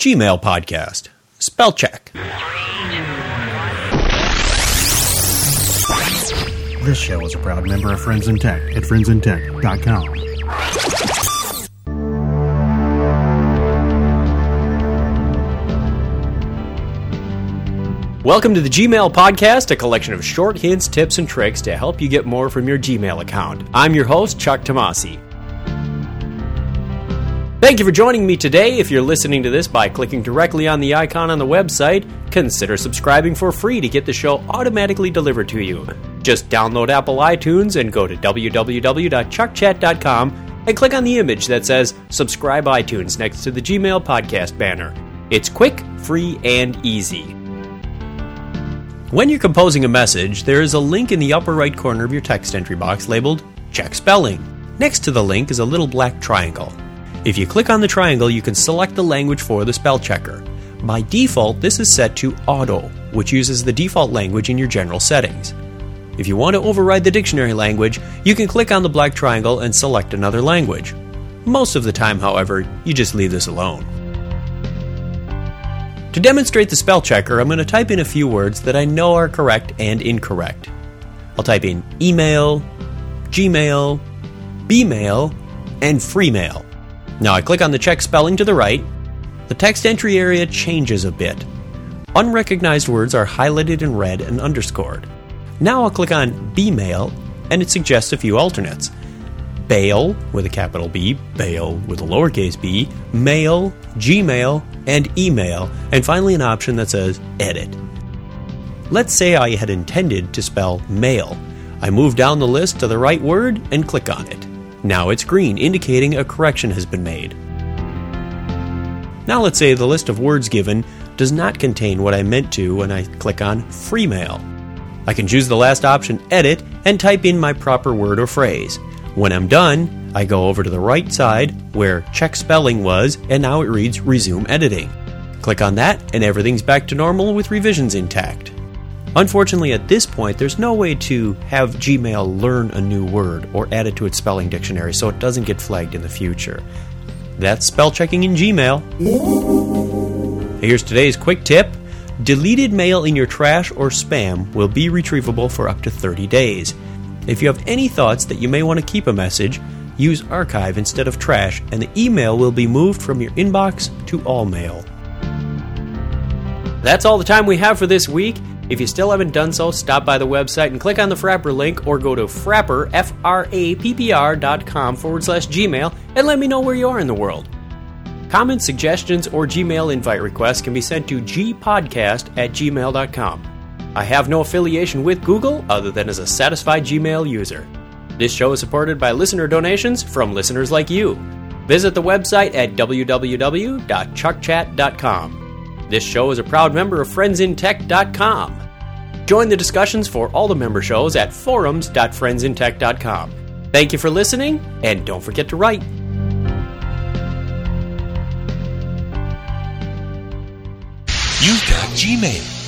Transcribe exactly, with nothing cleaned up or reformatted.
Gmail Podcast. Spell check. This show is a proud member of Friends in Tech at friends in tech dot com. Welcome to the Gmail Podcast, a collection of short hints, tips, and tricks to help you get more from your Gmail account. I'm your host, Chuck Tomasi. Thank you for joining me today. If you're listening to this by clicking directly on the icon on the website, consider subscribing for free to get the show automatically delivered to you. Just download Apple iTunes and go to w w w dot chuck chat dot com and click on the image that says Subscribe iTunes next to the Gmail Podcast banner. It's quick, free, and easy. When you're composing a message, there is a link in the upper right corner of your text entry box labeled Check Spelling. Next to the link is a little black triangle. If you click on the triangle, you can select the language for the spell checker. By default, this is set to Auto, which uses the default language in your general settings. If you want to override the dictionary language, you can click on the black triangle and select another language. Most of the time, however, you just leave this alone. To demonstrate the spell checker, I'm going to type in a few words that I know are correct and incorrect. I'll type in email, Gmail, Bmail, and freemail. Now I click on the check spelling to the right. The text entry area changes a bit. Unrecognized words are highlighted in red and underscored. Now I'll click on Bmail, and it suggests a few alternates. Bail, with a capital B, bail with a lowercase b, mail, Gmail, and email, and finally an option that says edit. Let's say I had intended to spell mail. I move down the list to the right word and click on it. Now it's green, indicating a correction has been made. Now let's say the list of words given does not contain what I meant to when I click on freemail. I can choose the last option, edit, and type in my proper word or phrase. When I'm done, I go over to the right side where check spelling was, and now it reads resume editing. Click on that, and everything's back to normal with revisions intact. Unfortunately, at this point, there's no way to have Gmail learn a new word or add it to its spelling dictionary so it doesn't get flagged in the future. That's spell checking in Gmail. Here's today's quick tip. Deleted mail in your trash or spam will be retrievable for up to thirty days. If you have any thoughts that you may want to keep a message, use archive instead of trash, and the email will be moved from your inbox to all mail. That's all the time we have for this week. If you still haven't done so, stop by the website and click on the Frappr link, or go to Frappr, F R A P P R dot com forward slash Gmail, and let me know where you are in the world. Comments, suggestions, or Gmail invite requests can be sent to g podcast at gmail dot com. I have no affiliation with Google other than as a satisfied Gmail user. This show is supported by listener donations from listeners like you. Visit the website at w w w dot chuck chat dot com. This show is a proud member of friends in tech dot com. Join the discussions for all the member shows at forums dot friends in tech dot com. Thank you for listening, and don't forget to write. You've got Gmail.